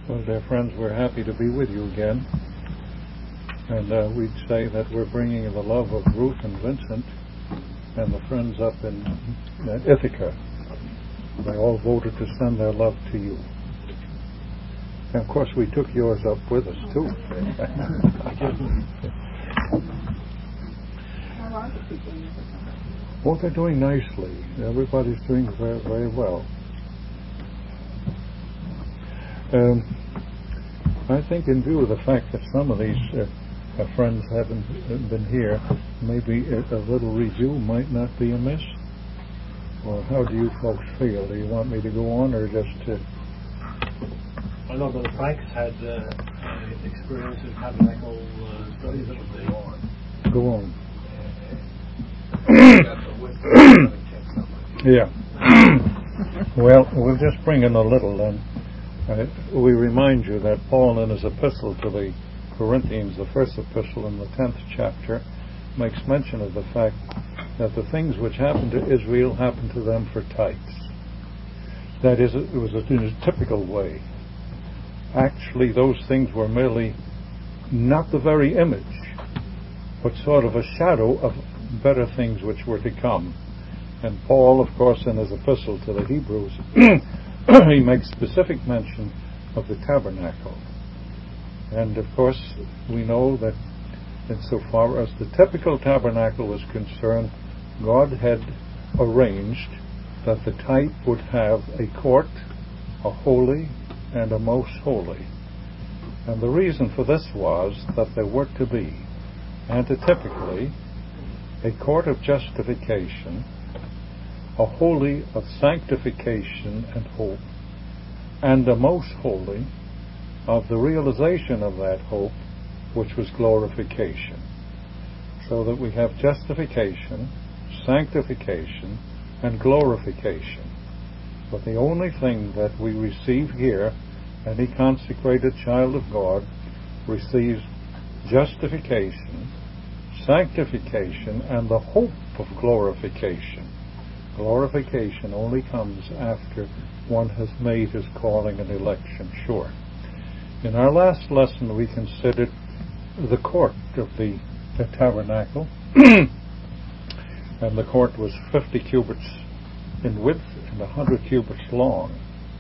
Well, dear friends, we're happy to be with you again. And we'd say that we're bringing the love of Ruth and Vincent and the friends up in Ithaca. They all voted to send their love to you. And of course, we took yours up with us, too. How are the people in Ithaca? Well, they're doing nicely. Everybody's doing very, very well. I think in view of the fact that some of these friends haven't been here, maybe a little review might not be amiss. Or how do you folks feel? Do you want me to go on or just... I know Brother Frank's had experience in tabernacle studies that would go on. Go on. Yeah. Well, we'll just bring in a little then. We remind you that Paul, in his epistle to the Corinthians, the first epistle in the 10th chapter, makes mention of the fact that the things which happened to Israel happened to them for types. That is, it was in a typical way. Actually, those things were merely not the very image, but sort of a shadow of better things which were to come. And Paul, of course, in his epistle to the Hebrews, he makes specific mention of the tabernacle. And of course, we know that insofar as the typical tabernacle was concerned, God had arranged that the type would have a court, a holy, and a most holy. And the reason for this was that there were to be, antitypically, a court of justification, a holy of sanctification and hope, and a most holy of the realization of that hope, which was glorification. So that we have justification, sanctification, and glorification. But the only thing that we receive here, any consecrated child of God receives justification, sanctification, and the hope of glorification. Glorification only comes after one has made his calling and election sure. In our last lesson, we considered the court of the tabernacle, and the court was 50 cubits in width and 100 cubits long.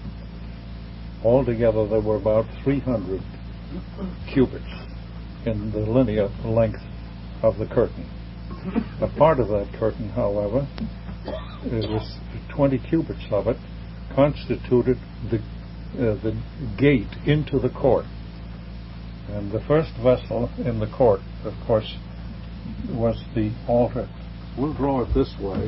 Altogether, there were about 300 cubits in the linear length of the curtain. A part of that curtain, however, it was 20 cubits of it, constituted the gate into the court. And the first vessel in the court, of course, was the altar. We'll draw it this way.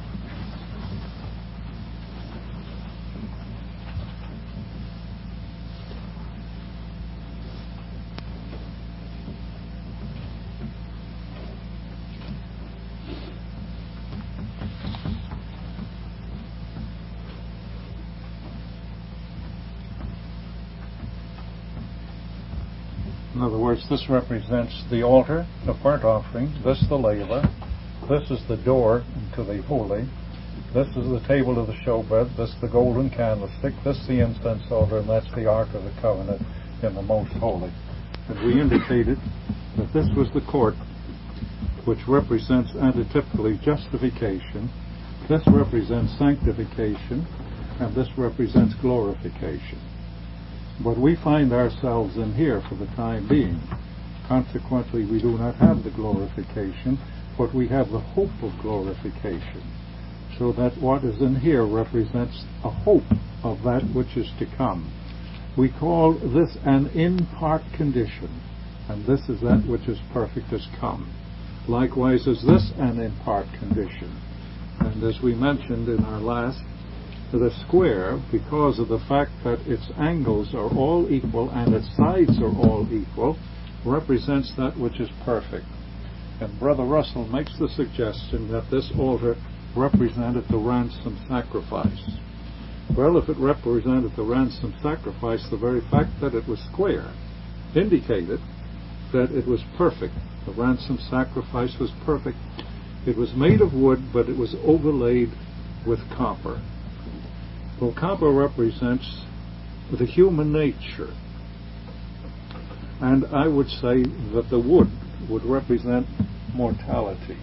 In other words, this represents the altar, the burnt offering, this the laver, this is the door into the holy, this is the table of the showbread, this the golden candlestick, this the incense altar, and that's the Ark of the Covenant in the most holy. And we indicated that this was the court which represents antitypically justification, this represents sanctification, and this represents glorification. But we find ourselves in here for the time being. Consequently, we do not have the glorification, but we have the hope of glorification. So that what is in here represents a hope of that which is to come. We call this an in part condition, and this is that which is perfect is come. Likewise is this an in part condition. And as we mentioned in our last, the square, because of the fact that its angles are all equal and its sides are all equal, represents that which is perfect. And Brother Russell makes the suggestion that this altar represented the ransom sacrifice. Well, if it represented the ransom sacrifice, the very fact that it was square indicated that it was perfect. The ransom sacrifice was perfect. It was made of wood, but it was overlaid with copper. Well, copper represents the human nature. And I would say that the wood would represent mortality.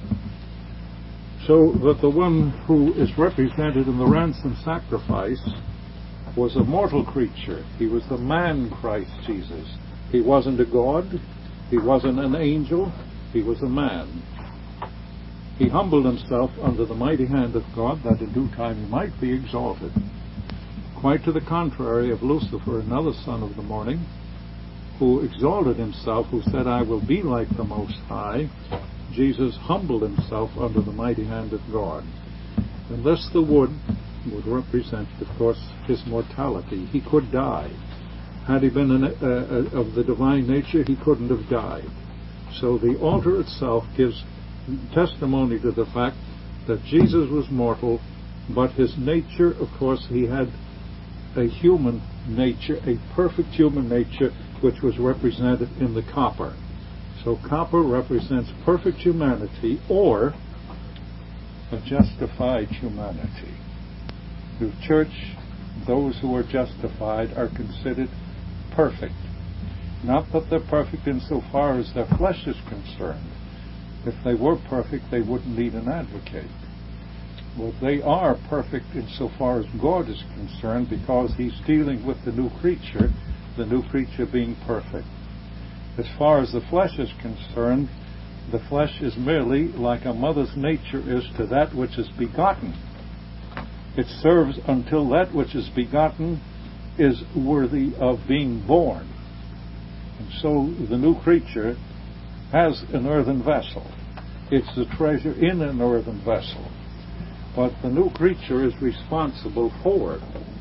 So that the one who is represented in the ransom sacrifice was a mortal creature. He was the man Christ Jesus. He wasn't a god. He wasn't an angel. He was a man. He humbled himself under the mighty hand of God, that in due time he might be exalted. Quite to the contrary of Lucifer, another son of the morning, who exalted himself, who said, I will be like the Most High. Jesus humbled himself under the mighty hand of God. And thus the wood would represent, of course, his mortality. He could die. Had he been of the divine nature, he couldn't have died. So the altar itself gives testimony to the fact that Jesus was mortal, but his nature, of course, he had a human nature, a perfect human nature, which was represented in the copper. So copper represents perfect humanity, or a justified humanity. The church, those who are justified are considered perfect. Not that they're perfect insofar as their flesh is concerned. If they were perfect, they wouldn't need an advocate. Well, they are perfect insofar as God is concerned, because he's dealing with the new creature being perfect. As far as the flesh is concerned, the flesh is merely like a mother's nature is to that which is begotten. It serves until that which is begotten is worthy of being born. And so the new creature has an earthen vessel. It's the treasure in an earthen vessel. But the new creature is responsible for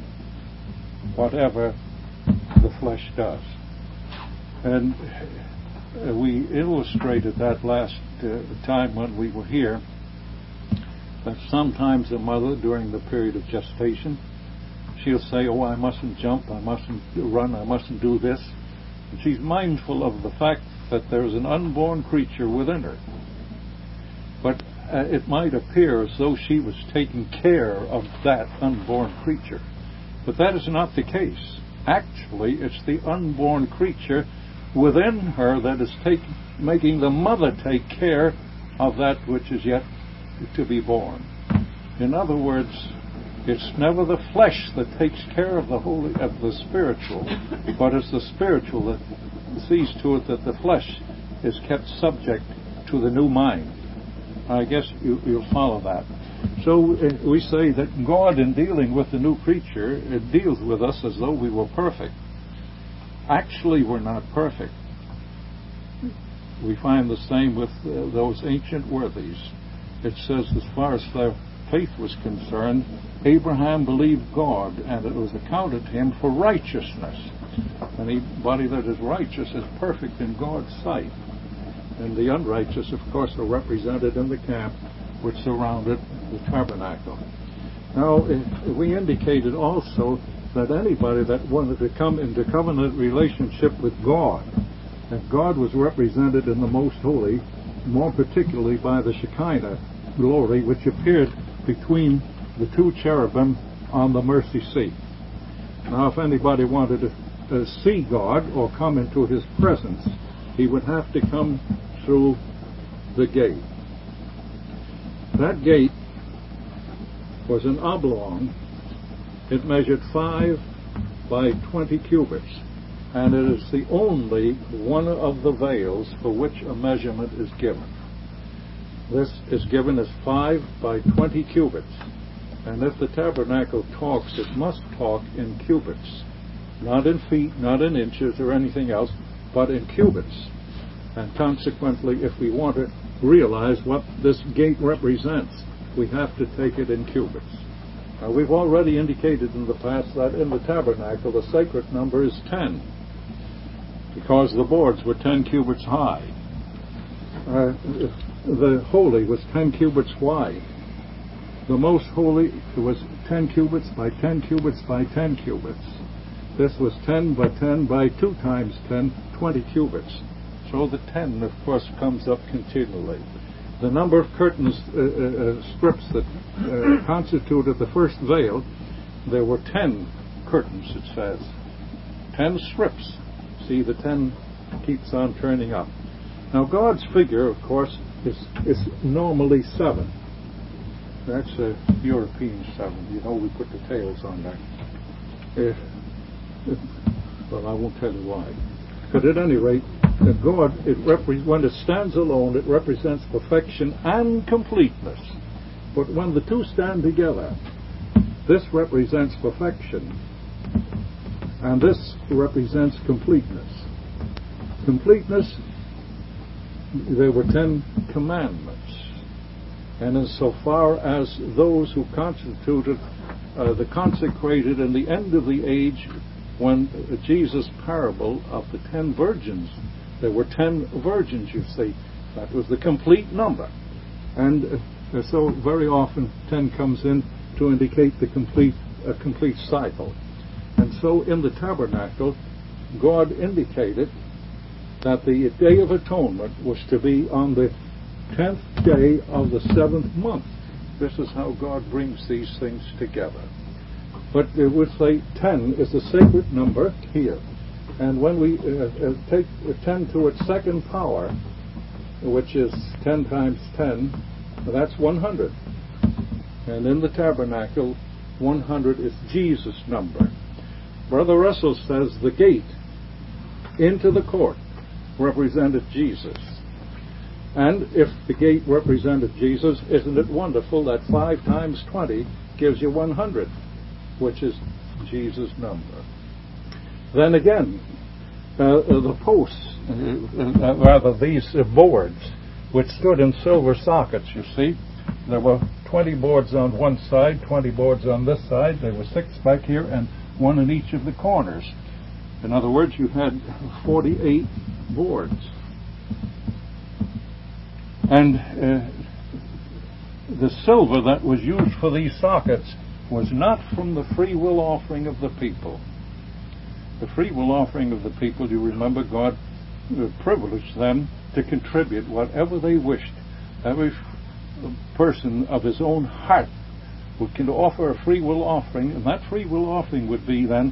whatever the flesh does. And we illustrated that last time when we were here, that sometimes a mother during the period of gestation, she'll say, oh, I mustn't jump, I mustn't run, I mustn't do this. And she's mindful of the fact that there's an unborn creature within her. But it might appear as though she was taking care of that unborn creature. But that is not the case. Actually, it's the unborn creature within her that is making the mother take care of that which is yet to be born. In other words, it's never the flesh that takes care of the spiritual, but it's the spiritual that sees to it that the flesh is kept subject to the new mind. I guess you'll follow that. So we say that God, in dealing with the new creature, it deals with us as though we were perfect. Actually, we're not perfect. We find the same with those ancient worthies. It says, as far as their faith was concerned, Abraham believed God, and it was accounted to him for righteousness. Anybody that is righteous is perfect in God's sight. And the unrighteous, of course, are represented in the camp which surrounded the tabernacle. Now, we indicated also that anybody that wanted to come into covenant relationship with God, and God was represented in the Most Holy, more particularly by the Shekinah glory, which appeared between the two cherubim on the mercy seat. Now, if anybody wanted to see God or come into his presence, he would have to come through the gate. That gate was an oblong. It measured 5 by 20 cubits, and it is the only one of the veils for which a measurement is given. This is given as 5 by 20 cubits, and if the tabernacle talks, it must talk in cubits, not in feet, not in inches or anything else, but in cubits. And consequently, if we want to realize what this gate represents, we have to take it in cubits. Now, we've already indicated in the past that in the tabernacle the sacred number is 10, because the boards were 10 cubits high. The holy was 10 cubits wide. The most holy was 10 cubits by 10 cubits by 10 cubits. This was 10 by 10 by 2 times 10, 20 cubits. So the 10, of course, comes up continually. The number of curtains, strips that constituted the first veil, there were 10 curtains, it says. 10 strips. See, the 10 keeps on turning up. Now, God's figure, of course, is normally 7. That's a European 7. You know, we put the tails on there. Well, I won't tell you why. But at any rate, God, when it stands alone, it represents perfection and completeness. But when the two stand together, this represents perfection, and this represents completeness. Completeness, there were 10 commandments. And insofar as those who constituted the consecrated in the end of the age, when Jesus' parable of the 10 virgins, there were 10 virgins, you see. That was the complete number. And so very often 10 comes in to indicate the complete cycle. And so in the tabernacle, God indicated that the Day of Atonement was to be on the 10th day of the 7th month. This is how God brings these things together. But it would say 10 is the sacred number here. And when we take 10 to its second power, which is 10 times 10, that's 100. And in the tabernacle, 100 is Jesus' number. Brother Russell says the gate into the court represented Jesus. And if the gate represented Jesus, isn't it wonderful that 5 times 20 gives you 100, which is Jesus' number. Then again, the posts, rather these boards, which stood in silver sockets, you see, there were 20 boards on one side, 20 boards on this side, there were 6 back here, and 1 in each of the corners. In other words, you had 48 boards. And the silver that was used for these sockets was not from the free will offering of the people. The free will offering of the people, you remember, God privileged them to contribute whatever they wished. Every person of his own heart can offer a free will offering, and that free will offering would be then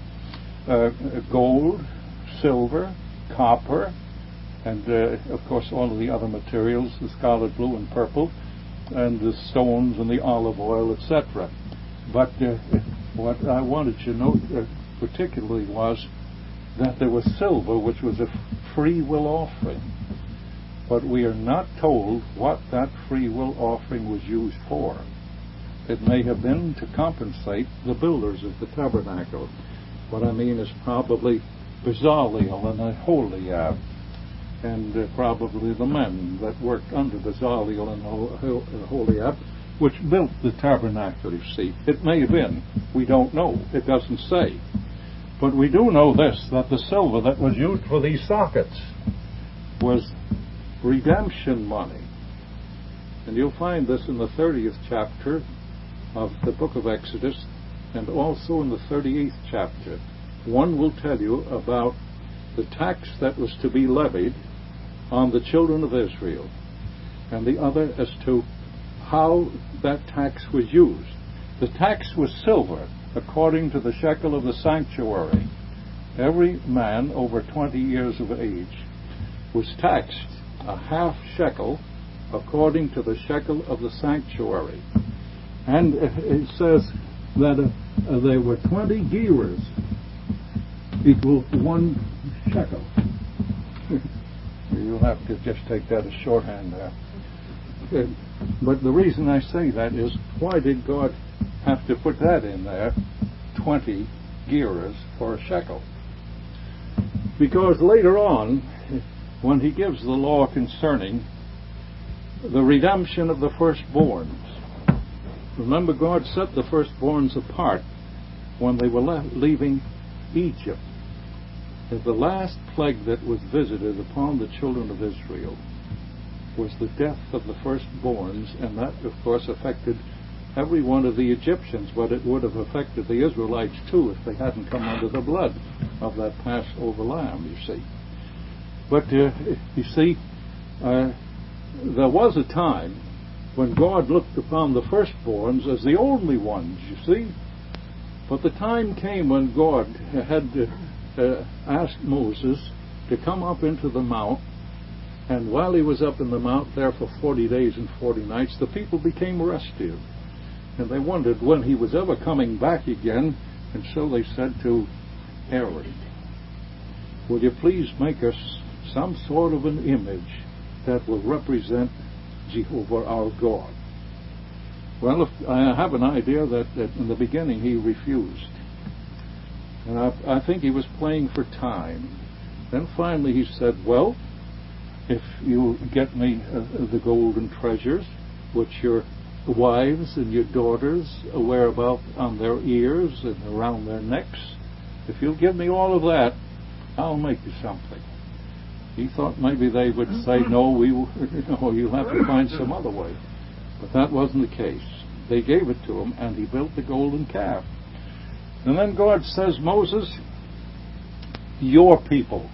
gold, silver, copper, and of course all of the other materials, the scarlet, blue, and purple, and the stones and the olive oil, etc. But what I wanted you to note particularly was that there was silver, which was a free will offering. But we are not told what that free will offering was used for. It may have been to compensate the builders of the tabernacle. What I mean is probably Bezalel and Aholiab, and probably the men that worked under Bezalel and Aholiab, which built the tabernacle, you see. It may have been. We don't know. It doesn't say. But we do know this, that the silver that was used for these sockets was redemption money. And you'll find this in the 30th chapter of the book of Exodus, and also in the 38th chapter. One will tell you about the tax that was to be levied on the children of Israel, and the other as to how that tax was used. The tax was silver, according to the shekel of the sanctuary. Every man over 20 years of age was taxed a half shekel according to the shekel of the sanctuary. And it says that there were 20 gerahs equal 1 shekel. You'll have to just take that as shorthand there. But the reason I say that is, why did God have to put that in there, 20 gerahs for a shekel? Because later on, when he gives the law concerning the redemption of the firstborns, remember, God set the firstborns apart when they were leaving Egypt. The last plague that was visited upon the children of Israel was the death of the firstborns, and that, of course, affected every one of the Egyptians, but it would have affected the Israelites too if they hadn't come under the blood of that Passover lamb, you see. But, you see, there was a time when God looked upon the firstborns as the only ones, you see. But the time came when God had asked Moses to come up into the mount, and while he was up in the mount there for 40 days and 40 nights, the people became restive. And they wondered when he was ever coming back again, and so they said to Aaron, will you please make us some sort of an image that will represent Jehovah our God? Well, I have an idea that in the beginning he refused. And I think he was playing for time. Then finally he said, well, if you get me the golden treasures, which your wives and your daughters wear about on their ears and around their necks, if you'll give me all of that, I'll make you something. He thought maybe they would say, no, you'll have to find some other way. But that wasn't the case. They gave it to him, and he built the golden calf. And then God says, Moses, your people.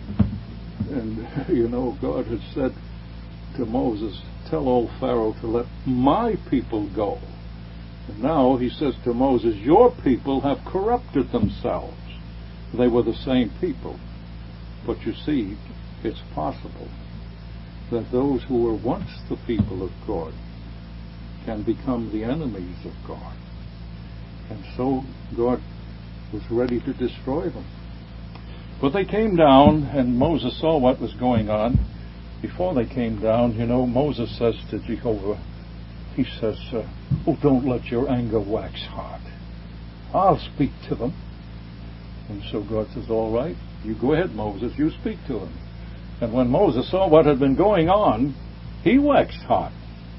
And, God had said to Moses, tell old Pharaoh to let my people go. And now he says to Moses, your people have corrupted themselves. They were the same people. But you see, it's possible that those who were once the people of God can become the enemies of God. And so God was ready to destroy them. But they came down, and Moses saw what was going on. Before they came down, Moses says to Jehovah, he says, don't let your anger wax hot. I'll speak to them. And so God says, all right, you go ahead, Moses, you speak to them. And when Moses saw what had been going on, he waxed hot.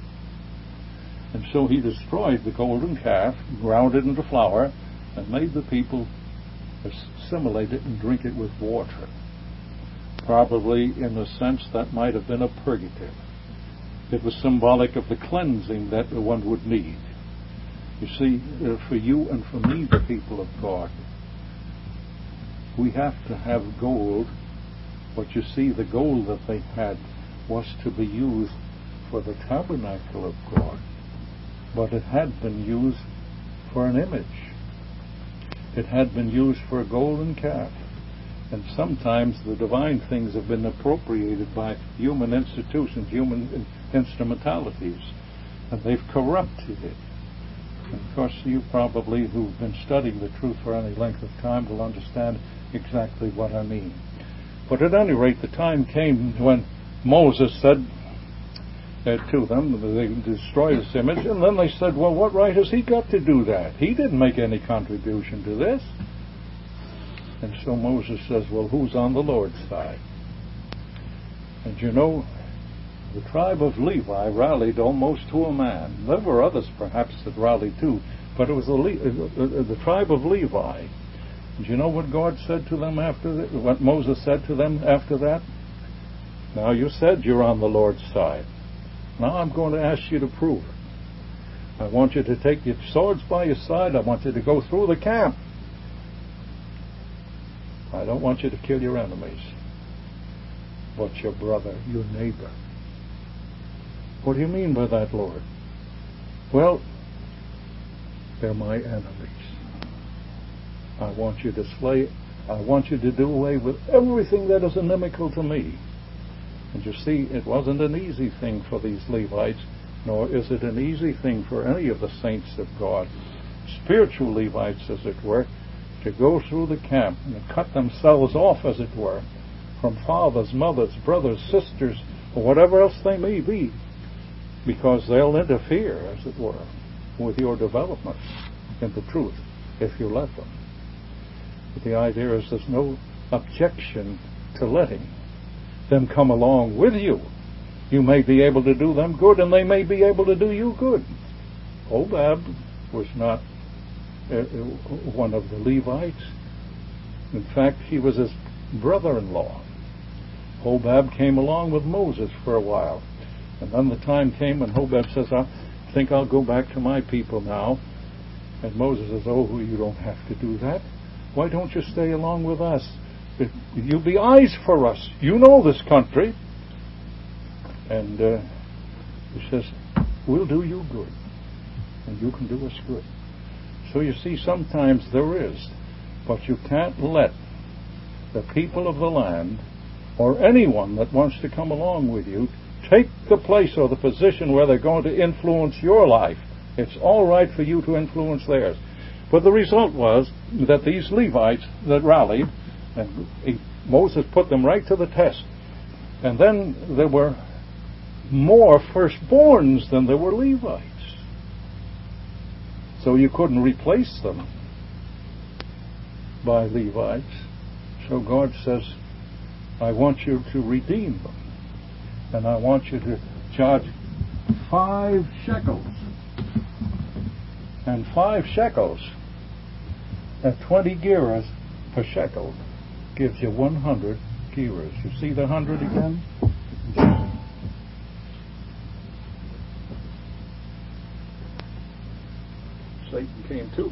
And so he destroyed the golden calf, ground it into flour, and made the people assimilate it and drink it with water. Probably in a sense that might have been a purgative. It was symbolic of the cleansing that one would need. You see, for you and for me, the people of God, we have to have gold. But you see, the gold that they had was to be used for the tabernacle of God. But it had been used for an image. It had been used for a golden calf. And sometimes the divine things have been appropriated by human institutions, human instrumentalities, and they've corrupted it. And of course, you probably, who've been studying the truth for any length of time, will understand exactly what I mean. But at any rate, the time came when Moses said to them, they destroyed this image, and then they said, well, what right has he got to do that? He didn't make any contribution to this. And so Moses says, well, who's on the Lord's side? And the tribe of Levi rallied almost to a man. There were others perhaps that rallied too, but it was the tribe of Levi. And you know what God said to them after that? What Moses said to them after that? Now you said you're on the Lord's side. Now I'm going to ask you to prove it. I want you to take your swords by your side. I want you to go through the camp. I don't want you to kill your enemies, but your brother, your neighbor. What do you mean by that, Lord? Well, they're my enemies. I want you to slay. I want you to do away with everything that is inimical to me. And you see, it wasn't an easy thing for these Levites, nor is it an easy thing for any of the saints of God, spiritual Levites, as it were, to go through the camp and cut themselves off, as it were, from fathers, mothers, brothers, sisters, or whatever else they may be, because they'll interfere, as it were, with your development in the truth, if you let them. But the idea is there's no objection to letting them come along with you. You may be able to do them good, and they may be able to do you good. Hobab was not one of the Levites. In fact, he was his brother-in-law. Hobab came along with Moses for a while. And then the time came when Hobab says, I think I'll go back to my people now. And Moses says, oh, you don't have to do that. Why don't you stay along with us? You'll be eyes for us. You know this country. And he says, we'll do you good. And you can do us good. So you see, sometimes there is, but you can't let the people of the land or anyone that wants to come along with you take the place or the position where they're going to influence your life. It's all right for you to influence theirs. But the result was that these Levites that rallied, and Moses put them right to the test. And then there were more firstborns than there were Levites. So you couldn't replace them by Levites. So God says, I want you to redeem them. And I want you to charge 5 shekels. And 5 shekels at 20 gerahs per shekel gives you 100 gerahs. You see the 100 again? Satan came too.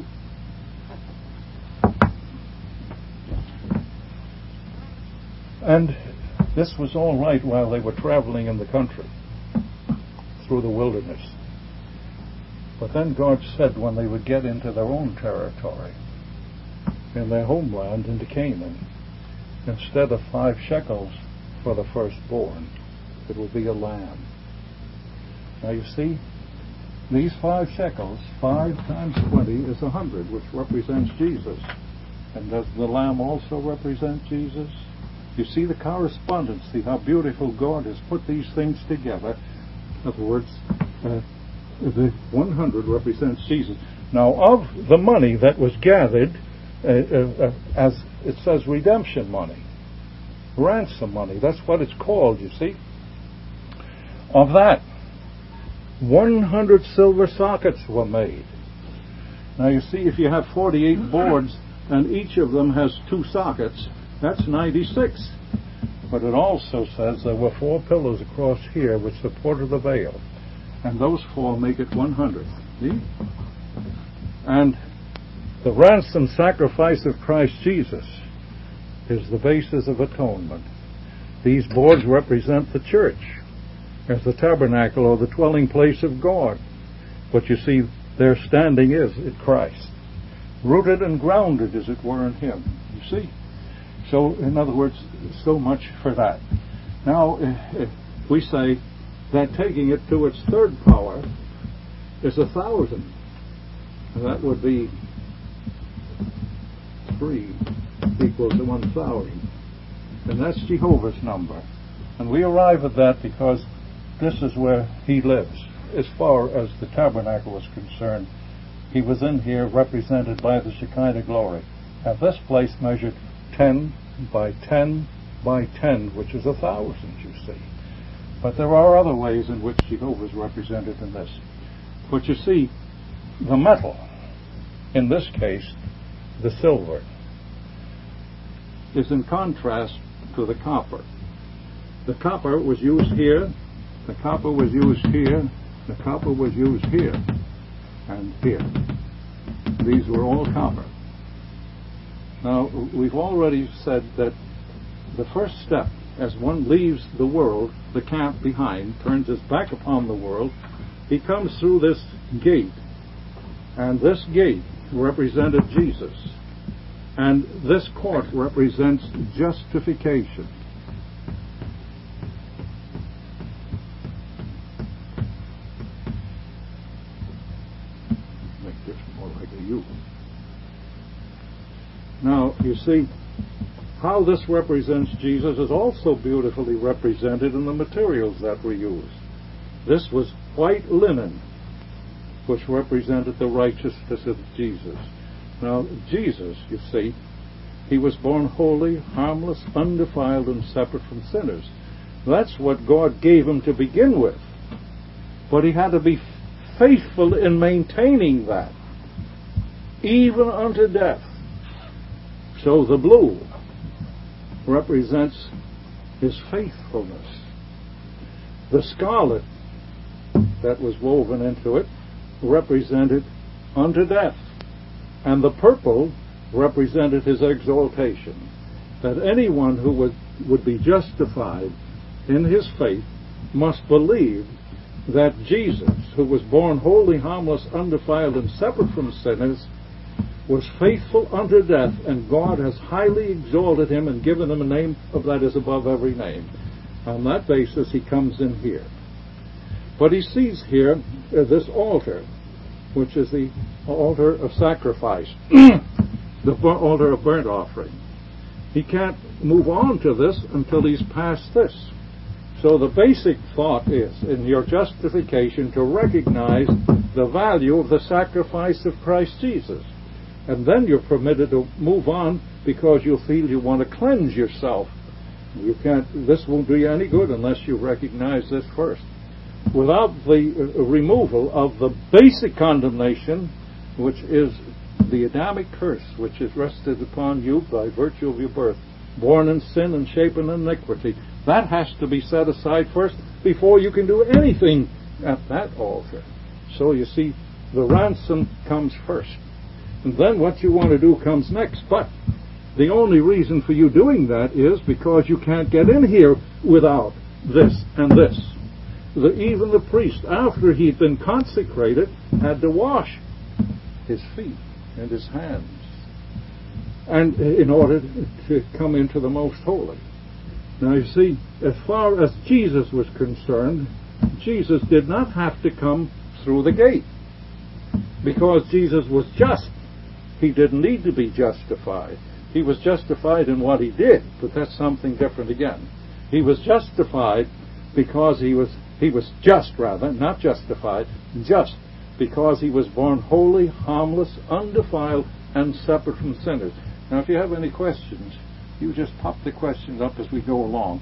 And this was all right while they were traveling in the country through the wilderness. But then God said when they would get into their own territory, in their homeland, into Canaan, instead of 5 shekels for the firstborn, it would be a lamb. Now you see, these 5 shekels, 5 times 20 is 100, which represents Jesus. And does the lamb also represent Jesus? You see the correspondence, see how beautiful God has put these things together. In other words, the 100 represents Jesus. Now, of the money that was gathered, as it says, redemption money, ransom money, that's what it's called, you see. Of that, 100 silver sockets were made. Now, you see, if you have 48 boards and each of them has 2 sockets, that's 96. But it also says there were 4 pillars across here which supported the veil. And those 4 make it 100. See? And the ransom sacrifice of Christ Jesus is the basis of atonement. These boards represent the church as the tabernacle or the dwelling place of God. But you see, their standing is in Christ. Rooted and grounded, as it were, in Him. You see? So, in other words, so much for that. Now, we say that taking it to its third power is 1,000. That would be 3 equals to 1,000. And that's Jehovah's number. And we arrive at that because this is where He lives. As far as the tabernacle was concerned, He was in here represented by the Shekinah glory. Now this place measured 10 by 10 by 10, which is 1,000, you see. But there are other ways in which Jehovah is represented in this. But you see, the metal, in this case, the silver, is in contrast to the copper. The copper was used here, the copper was used here, the copper was used here, and here. These were all copper. Now, we've already said that the first step, as one leaves the world, the camp behind, turns his back upon the world, he comes through this gate. And this gate represented Jesus. And this court represents justification. Make this more like a U. Now, you see, how this represents Jesus is also beautifully represented in the materials that were used. This was white linen, which represented the righteousness of Jesus. Now, Jesus, you see, He was born holy, harmless, undefiled, and separate from sinners. That's what God gave Him to begin with. But He had to be faithful in maintaining that, even unto death. So the blue represents His faithfulness. The scarlet that was woven into it represented unto death. And the purple represented His exaltation. That anyone who would be justified in his faith must believe that Jesus, who was born holy, harmless, undefiled, and separate from sinners, was faithful unto death, and God has highly exalted him and given him a name that is above every name. On that basis, he comes in here. But he sees here this altar, which is the altar of sacrifice, the altar of burnt offering. He can't move on to this until he's past this. So the basic thought is, in your justification, to recognize the value of the sacrifice of Christ Jesus. And then you're permitted to move on because you feel you want to cleanse yourself. You can't. This won't do you any good unless you recognize this first. Without the removal of the basic condemnation, which is the Adamic curse, which is rested upon you by virtue of your birth, born in sin and shapen in iniquity, that has to be set aside first before you can do anything at that altar. So you see, the ransom comes first. And then what you want to do comes next. But the only reason for you doing that is because you can't get in here without this and this. Even the priest, after he'd been consecrated, had to wash his feet and his hands, and in order to come into the most holy. Now you see, as far as Jesus was concerned, Jesus did not have to come through the gate, because Jesus was just. He didn't need to be justified. He was justified in what he did, but that's something different again. He was justified because he was just, rather, not justified, just because he was born holy, harmless, undefiled, and separate from sinners. Now, if you have any questions, you just pop the questions up as we go along.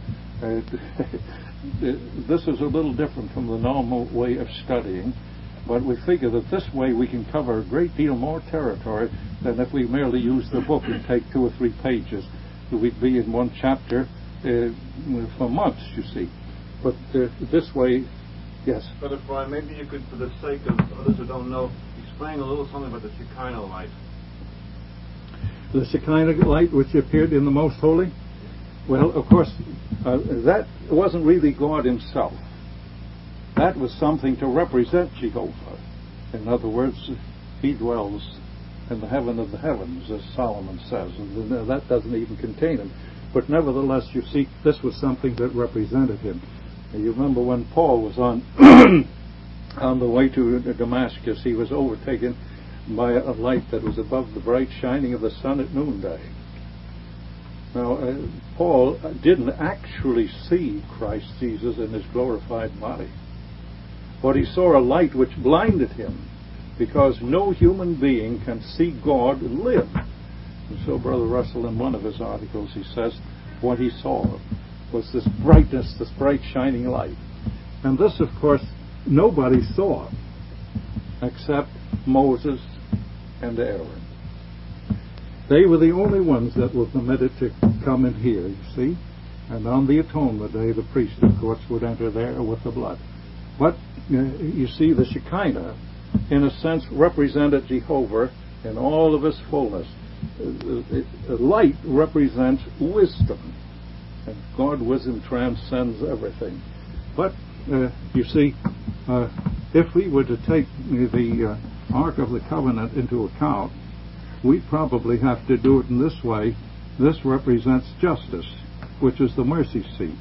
This is a little different from the normal way of studying, but we figure that this way we can cover a great deal more territory than if we merely use the book and take 2 or 3 pages. We'd be in one chapter for months, you see. But this way, yes. Brother Brian, maybe you could, for the sake of others who don't know, explain a little something about the Shekinah light. The Shekinah light which appeared in the Most Holy? Well, of course, that wasn't really God himself. That was something to represent Jehovah. In other words, he dwells in the heaven of the heavens, as Solomon says. And that doesn't even contain him. But nevertheless, you see, this was something that represented him. You remember when Paul was on the way to Damascus, he was overtaken by a light that was above the bright shining of the sun at noonday. Now, Paul didn't actually see Christ Jesus in his glorified body, but he saw a light which blinded him, because no human being can see God and live. And so Brother Russell, in one of his articles, he says what he saw was this brightness, this bright shining light. And this, of course, nobody saw except Moses and Aaron. They were the only ones that were permitted to come in here, you see. And on the Atonement Day, the priest, of course, would enter there with the blood. But, you see, the Shekinah, in a sense, represented Jehovah in all of his fullness. Light represents wisdom, and God's wisdom transcends everything. But, you see, if we were to take the Ark of the Covenant into account, we probably have to do it in this way. This represents justice, which is the mercy seat.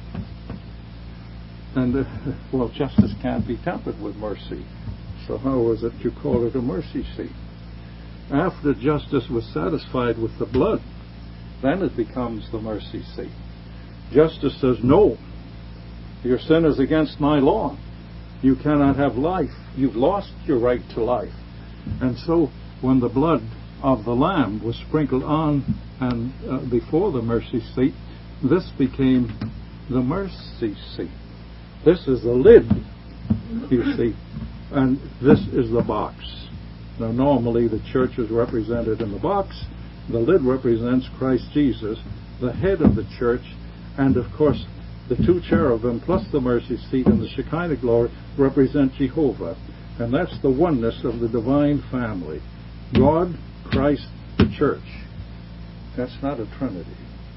And, well, justice can't be tempered with mercy. So how is it you call it a mercy seat? After justice was satisfied with the blood, then it becomes the mercy seat. Justice says, no, your sin is against my law. You cannot have life. You've lost your right to life. And so when the blood of the Lamb was sprinkled on and before the mercy seat, this became the mercy seat. This is the lid, you see, and this is the box. Now normally the church is represented in the box. The lid represents Christ Jesus, the head of the church, and of course the 2 cherubim plus the mercy seat and the Shekinah glory represent Jehovah. And that's the oneness of the divine family. God, Christ, the church. That's not a trinity.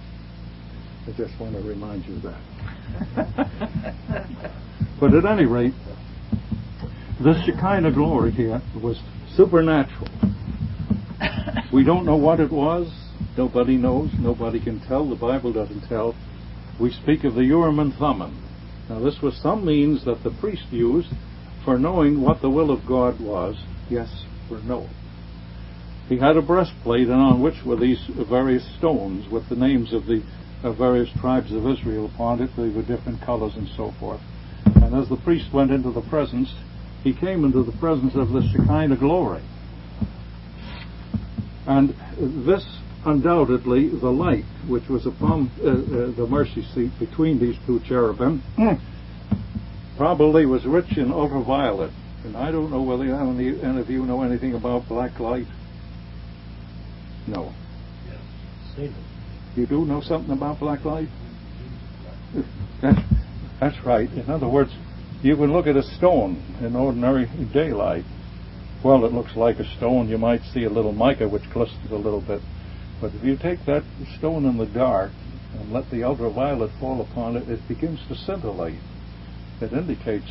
I just want to remind you of that. But at any rate, the Shekinah glory here was supernatural. We don't know what it was. Nobody knows. Nobody can tell. The Bible doesn't tell. We speak of the Urim and Thummim. Now, this was some means that the priest used for knowing what the will of God was, yes or no. He had a breastplate, and on which were these various stones with the names of the various tribes of Israel upon it. They were different colors and so forth. And as the priest went into the presence, he came into the presence of the Shekinah glory. And this, undoubtedly, the light which was upon the mercy seat between these two cherubim probably was rich in ultraviolet. And I don't know whether any of you know anything about black light. No. Yes. Seen it. You do know something about black light? That's right. In other words, you can look at a stone in ordinary daylight. Well, it looks like a stone. You might see a little mica which glistens a little bit. But if you take that stone in the dark and let the ultraviolet fall upon it, it begins to scintillate. It indicates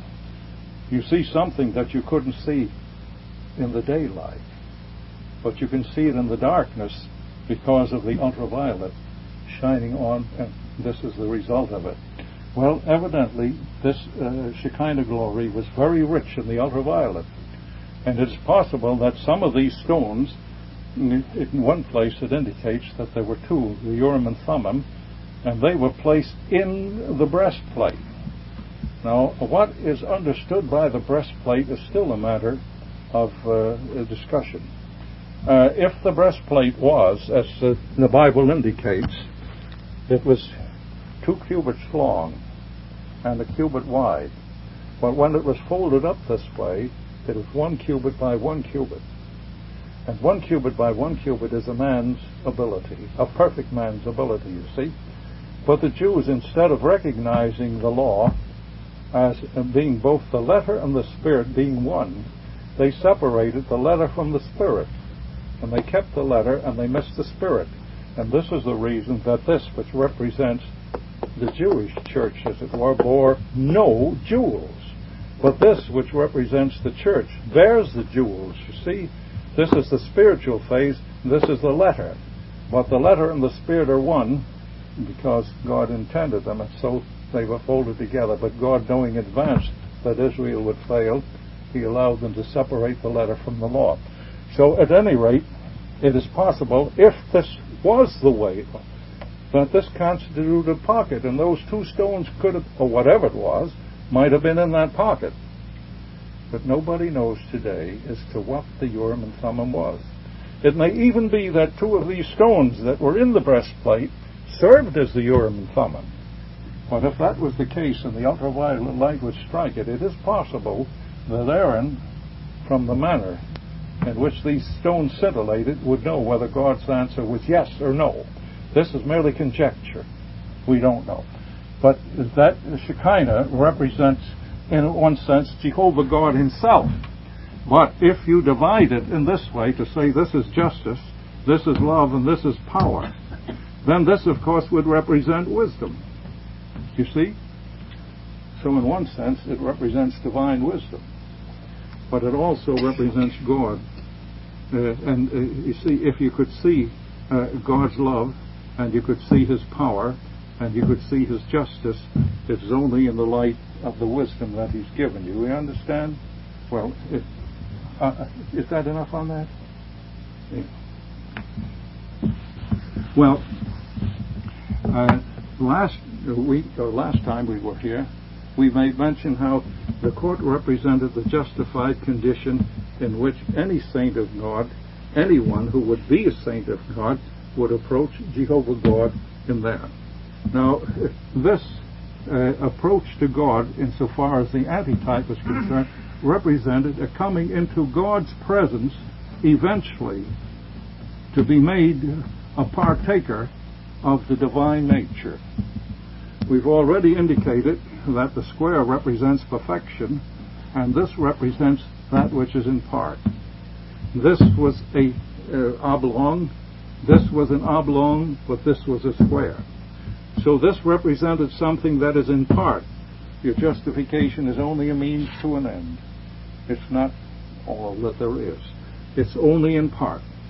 you see something that you couldn't see in the daylight. But you can see it in the darkness because of the ultraviolet shining on, and this is the result of it. Well, evidently, this Shekinah glory was very rich in the ultraviolet. And it's possible that some of these stones, in one place it indicates that there were two, the Urim and Thummim, and they were placed in the breastplate. Now, what is understood by the breastplate is still a matter of discussion. If the breastplate was, as the Bible indicates, it was 2 cubits long and a cubit wide. But when it was folded up this way, it was 1 cubit by 1 cubit. And 1 cubit by 1 cubit is a man's ability, a perfect man's ability, you see. But the Jews, instead of recognizing the law as being both the letter and the spirit being one, they separated the letter from the spirit. And they kept the letter and they missed the spirit. And this is the reason that this, which represents the Jewish church, as it were, bore no jewels. But this, which represents the church, bears the jewels. You see, this is the spiritual phase, this is the letter. But the letter and the spirit are one because God intended them, and so they were folded together. But God, knowing in advance that Israel would fail, He allowed them to separate the letter from the law. So, at any rate, it is possible, if this was the way, that this constituted a pocket, and those two stones could have, or whatever it was, might have been in that pocket. But nobody knows today as to what the Urim and Thummim was. It may even be that two of these stones that were in the breastplate served as the Urim and Thummim. But if that was the case and the ultraviolet light would strike it, it is possible that Aaron, from the manner in which these stones scintillated, would know whether God's answer was yes or no. This is merely conjecture. We don't know. But that Shekinah represents, in one sense, Jehovah God Himself. But if you divide it in this way, to say this is justice, this is love, and this is power, then this, of course, would represent wisdom. You see? So in one sense, it represents divine wisdom. But it also represents God. You see, if you could see God's love, and you could see His power, and you could see His justice, it's only in the light of the wisdom that He's given you. You understand? Well, is that enough on that? Yeah. Well, last time we were here, we made mention how the court represented the justified condition in which any saint of God, anyone who would be a saint of God, would approach Jehovah God in there. Now, this approach to God, insofar as the antitype is concerned, represented a coming into God's presence eventually to be made a partaker of the divine nature. We've already indicated that the square represents perfection, and this represents that which is in part. This was a oblong, this was an oblong, but this was a square. So this represented something that is in part. Your justification is only a means to an end. It's not all that there is. It's only in part.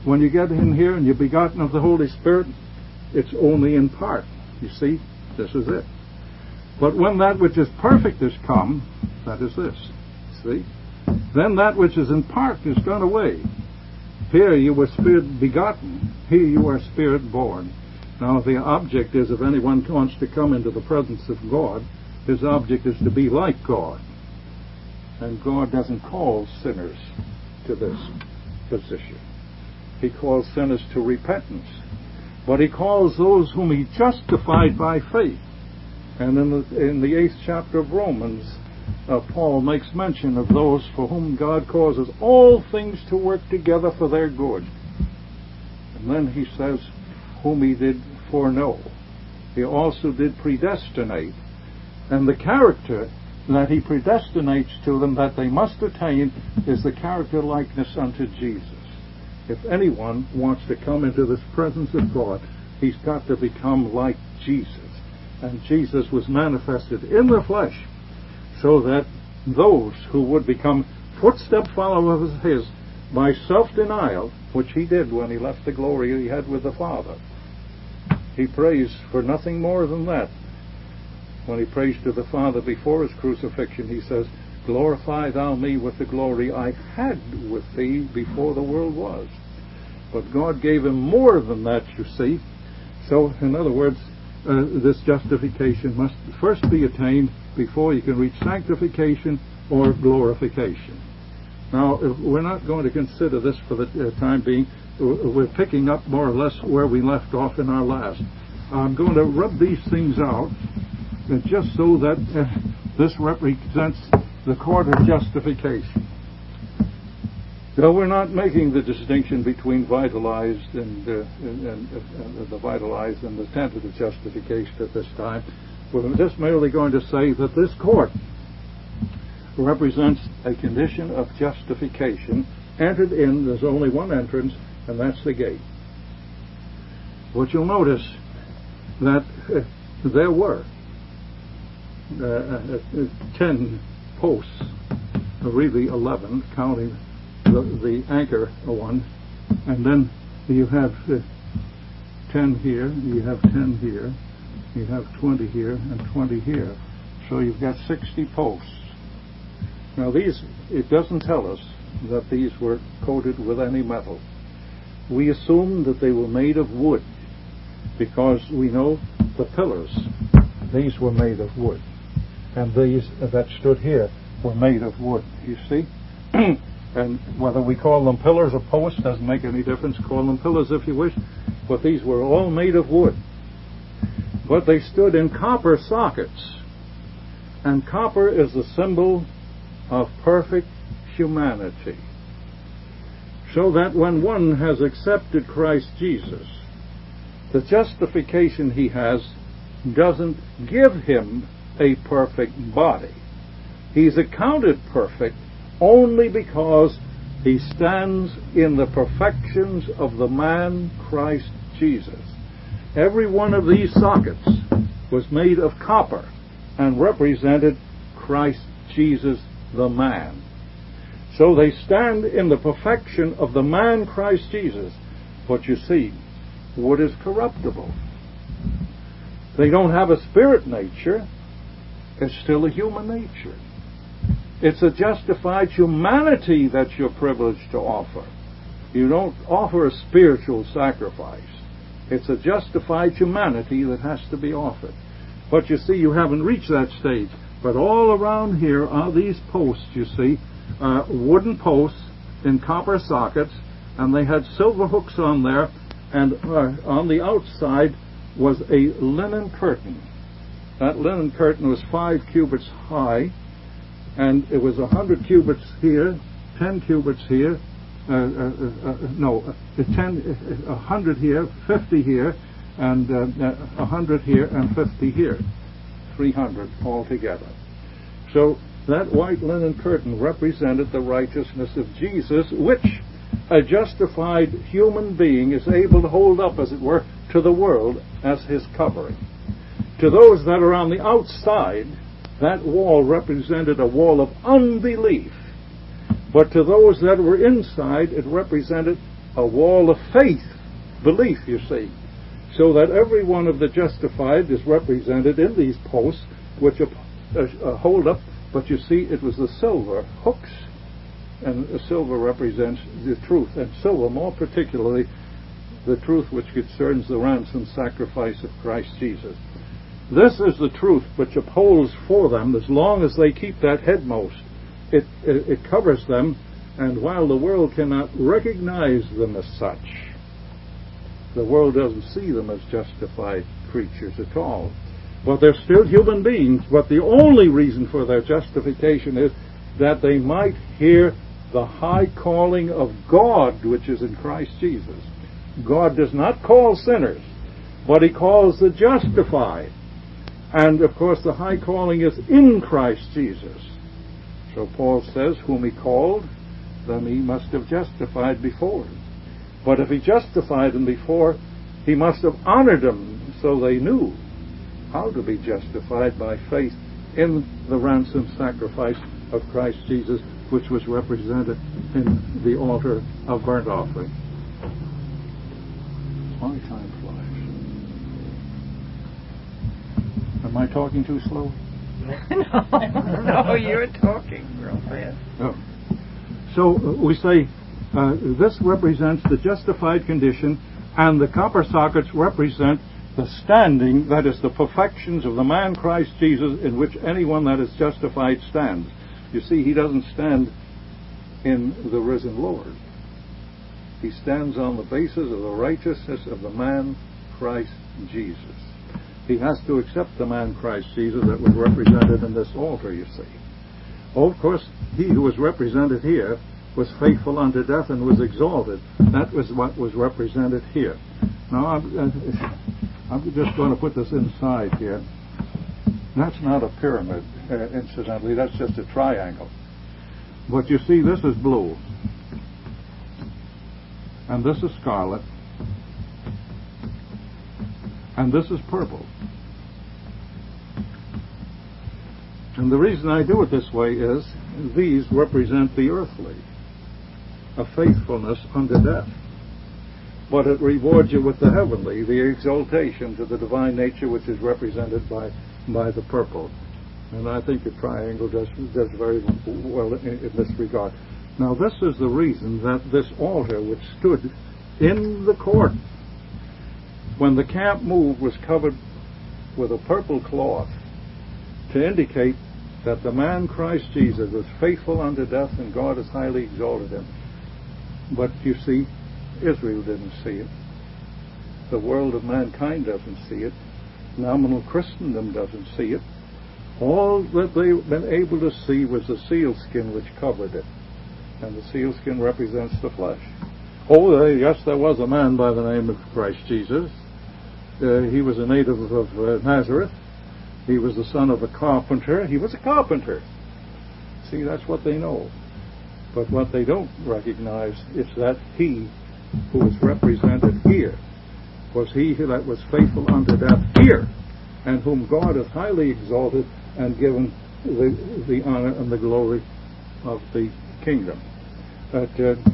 when you get in here and you're begotten of the Holy Spirit, it's only in part. You see, this is it. But when that which is perfect is come, that is this. See? Then that which is in part is gone away. Here you were spirit begotten. Here you are spirit born. Now the object is, if anyone wants to come into the presence of God, his object is to be like God. And God doesn't call sinners to this position. He calls sinners to repentance. But he calls those whom he justified by faith. And in the 8th chapter of Romans, Paul makes mention of those for whom God causes all things to work together for their good. And then he says, whom he did foreknow. He also did predestinate. And the character that he predestinates to them that they must attain is the character likeness unto Jesus. If anyone wants to come into this presence of God, he's got to become like Jesus. And Jesus was manifested in the flesh so that those who would become footstep followers of his by self-denial, which he did when he left the glory he had with the Father. He prays for nothing more than that. When he prays to the Father before his crucifixion, he says, glorify thou me with the glory I had with thee before the world was. But God gave him more than that, you see. So, in other words, this justification must first be attained before you can reach sanctification or glorification. Now, we're not going to consider this for the time being. We're picking up more or less where we left off in our last. I'm going to rub these things out just so that this represents the court of justification. Now, we're not making the distinction between vitalized and the vitalized and the tentative justification at this time. We're just merely going to say that this court represents a condition of justification entered in. There's only one entrance, and that's the gate. But you'll notice that there were 10 posts, really 11, counting the anchor one, and then you have 10 here, you have 10 here, you have 20 here, and 20 here. So you've got 60 posts. Now these, it doesn't tell us that these were coated with any metal. We assume that they were made of wood, because we know the pillars, these were made of wood. And these that stood here were made of wood, you see? And whether we call them pillars or posts doesn't make any difference. Call them pillars if you wish. But these were all made of wood. But they stood in copper sockets. And copper is the symbol of perfect humanity. So that when one has accepted Christ Jesus, the justification he has doesn't give him a perfect body. He's accounted perfect only because he stands in the perfections of the man Christ Jesus. Every one of these sockets was made of copper and represented Christ Jesus the man. So they stand in the perfection of the man Christ Jesus. But you see, wood is corruptible. They don't have a spirit nature. It's still a human nature. It's a justified humanity that you're privileged to offer. You don't offer a spiritual sacrifice. It's a justified humanity that has to be offered. But you see, you haven't reached that stage. But all around here are these posts, you see, wooden posts in copper sockets, and they had silver hooks on there, and on the outside was a linen curtain. That linen curtain was 5 cubits high, and it was 100 cubits here, 10 cubits here, 100 here, 50 here, and 100 here, and 50 here. 300 altogether. So that white linen curtain represented the righteousness of Jesus, which a justified human being is able to hold up, as it were, to the world as his covering. To those that are on the outside, that wall represented a wall of unbelief. But to those that were inside, it represented a wall of faith, belief, you see, so that every one of the justified is represented in these posts, which hold up, but you see it was the silver hooks, and the silver represents the truth, and silver more particularly the truth which concerns the ransom sacrifice of Christ Jesus. This is the truth which upholds for them as long as they keep that headmost. It covers them, and while the world cannot recognize them as such, the world doesn't see them as justified creatures at all. But they're still human beings, but the only reason for their justification is that they might hear the high calling of God which is in Christ Jesus. God does not call sinners, but He calls the justified. And of course the high calling is in Christ Jesus. So Paul says, whom He called, them He must have justified before. But if He justified them before, He must have honored them, so they knew how to be justified by faith in the ransom sacrifice of Christ Jesus, which was represented in the altar of burnt offering. My time flies. Am I talking too slow? No, you're talking real fast. Oh. So we say this represents the justified condition, and the copper sockets represent the standing, that is, the perfections of the man Christ Jesus, in which anyone that is justified stands. You see, he doesn't stand in the risen Lord. He stands on the basis of the righteousness of the man Christ Jesus. He has to accept the man Christ Jesus that was represented in this altar, you see. Oh, of course, he who was represented here was faithful unto death and was exalted. That was what was represented here. Now, I'm just going to put this inside here. That's not a pyramid, incidentally. That's just a triangle. But you see, this is blue. And this is scarlet. And this is purple. And the reason I do it this way is these represent the earthly, a faithfulness unto death. But it rewards you with the heavenly, the exaltation to the divine nature, which is represented by the purple. And I think the triangle does very well in this regard. Now, this is the reason that this altar, which stood in the court, when the camp moved, was covered with a purple cloth to indicate that the man Christ Jesus was faithful unto death and God has highly exalted him. But you see, Israel didn't see it. The world of mankind doesn't see it. Nominal Christendom doesn't see it. All that they've been able to see was the sealskin which covered it. And the sealskin represents the flesh. Oh, yes, there was a man by the name of Christ Jesus. He was a native of Nazareth. He was the son of a carpenter. He was a carpenter. See, that's what they know. But what they don't recognize is that he who is represented here was he that was faithful unto death here, and whom God hath highly exalted and given the honor and the glory of the kingdom. But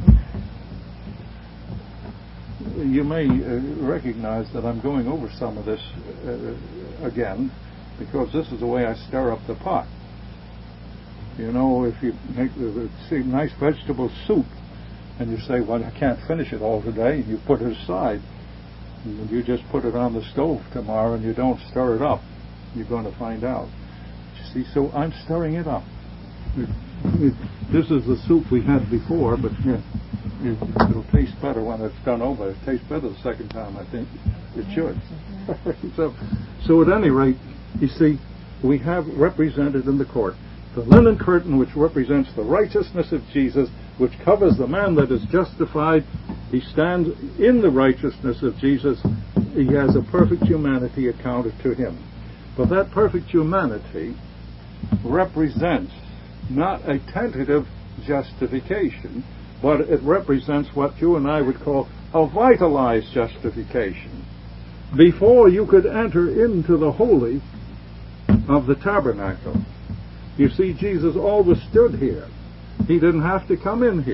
you may recognize that I'm going over some of this again, because this is the way I stir up the pot. You know, if you make a nice vegetable soup and you say, well, I can't finish it all today, and you put it aside, and you just put it on the stove tomorrow and you don't stir it up, you're going to find out. You see, so I'm stirring it up. This is the soup we had before, but it'll taste better when it's done over. It tastes better the second time, I think. It should. So at any rate, you see, we have represented in the court the linen curtain, which represents the righteousness of Jesus, which covers the man that is justified. He stands in the righteousness of Jesus. He has a perfect humanity accounted to him. But that perfect humanity represents not a tentative justification, but it represents what you and I would call a vitalized justification. Before you could enter into the holy of the tabernacle, you see, Jesus always stood here. He didn't have to come in here.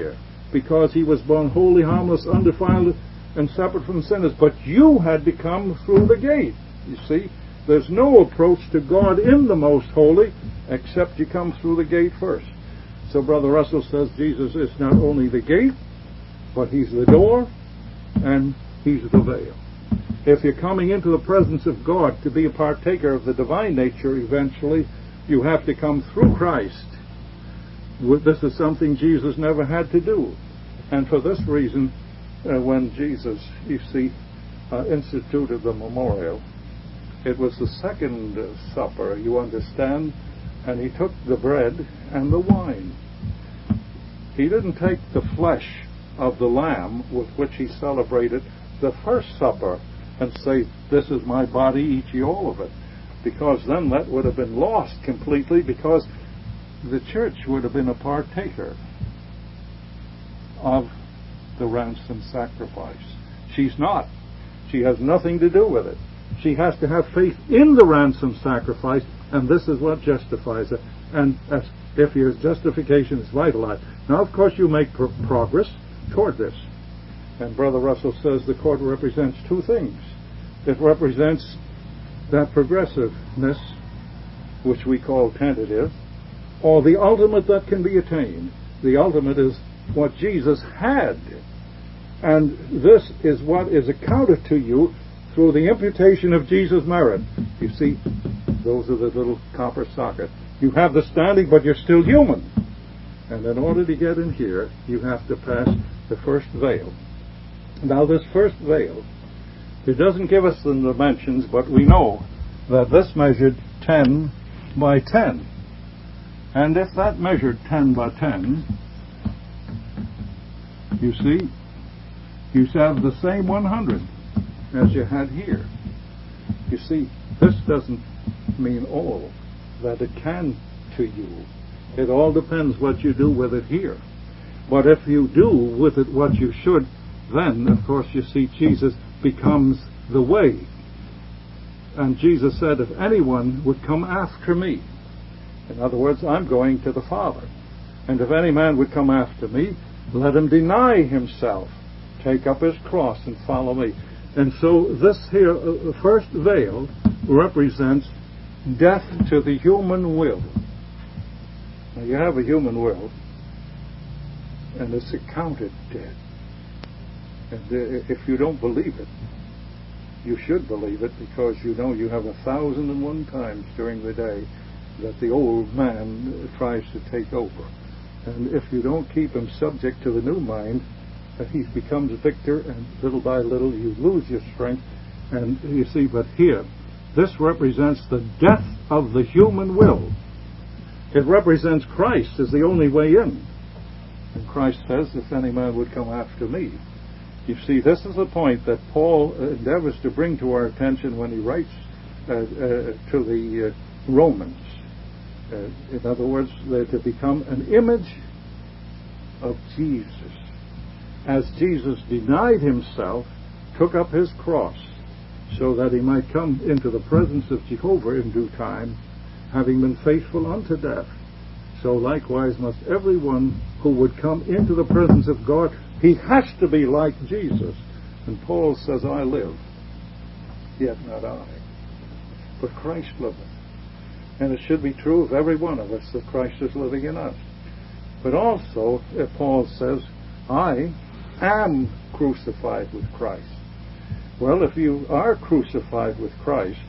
because he was born holy, harmless, undefiled, and separate from sinners. But you had to come through the gate. You see, there's no approach to God in the most holy except you come through the gate first. So Brother Russell says Jesus is not only the gate, but he's the door and he's the veil. If you're coming into the presence of God to be a partaker of the divine nature eventually, you have to come through Christ. This is something Jesus never had to do. And for this reason, when Jesus, you see, instituted the memorial, it was the second supper, you understand, and he took the bread and the wine. He didn't take the flesh of the lamb with which he celebrated the first supper and say, this is my body, eat ye all of it. Because then that would have been lost completely, because the church would have been a partaker of the ransom sacrifice. She's not. She has nothing to do with it. She has to have faith in the ransom sacrifice, and this is what justifies it. And if your justification is vitalized. Now, of course, you make progress toward this. And Brother Russell says the court represents two things. It represents that progressiveness, which we call tentative, or the ultimate that can be attained. The ultimate is what Jesus had. And this is what is accounted to you through the imputation of Jesus' merit. You see, those are the little copper sockets. You have the standing, but you're still human. And in order to get in here, you have to pass the first veil. Now, this first veil, it doesn't give us the dimensions, but we know that this measured 10 by 10. And if that measured 10 by 10, you see, you have the same 100 as you had here. You see, this doesn't mean all that it can to you. It all depends what you do with it here. But if you do with it what you should, then, of course, you see, Jesus becomes the way. And Jesus said, if anyone would come after me, in other words, I'm going to the Father. And if any man would come after me, let him deny himself, take up his cross and follow me. And so this here, first veil, represents death to the human will. Now you have a human will, and it's accounted dead. And if you don't believe it, you should believe it, because you know you have 1,001 times during the day that the old man tries to take over. And if you don't keep him subject to the new mind, he becomes a victor, and little by little you lose your strength. And you see, but here, this represents the death of the human will. It represents Christ as the only way in. And Christ says, if any man would come after me. You see, this is the point that Paul endeavors to bring to our attention when he writes to the Romans. In other words, they're to become an image of Jesus. As Jesus denied himself, took up his cross, so that he might come into the presence of Jehovah in due time, having been faithful unto death. So likewise must everyone who would come into the presence of God, he has to be like Jesus. And Paul says, I live, yet not I, but Christ liveth. And it should be true of every one of us that Christ is living in us. But also, Paul says, I am crucified with Christ. Well, if you are crucified with Christ,